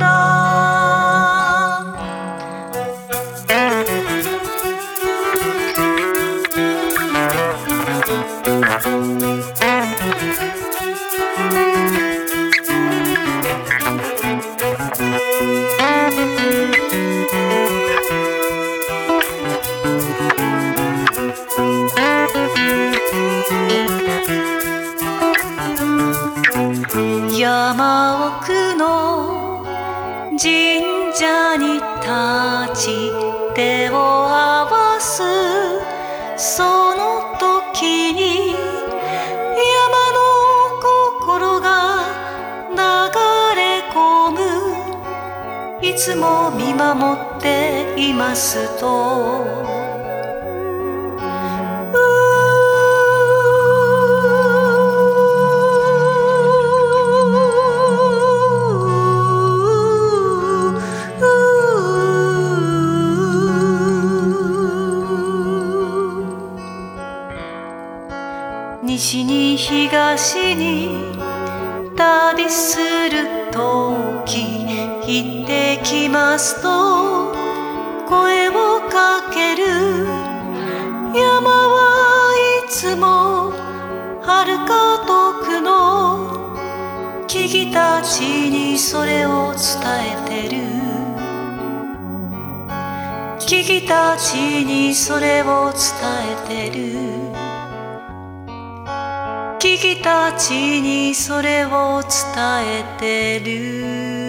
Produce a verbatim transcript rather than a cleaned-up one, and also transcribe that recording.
山奥の神社に立ち手を合わすその時に山の心が流れ込むいつも見守っていますと西に東に旅するとき行ってきますと声をかける山はいつも遥か遠くの木々たちにそれを伝えてる木々たちにそれを伝えてる木々たちにそれを伝えてる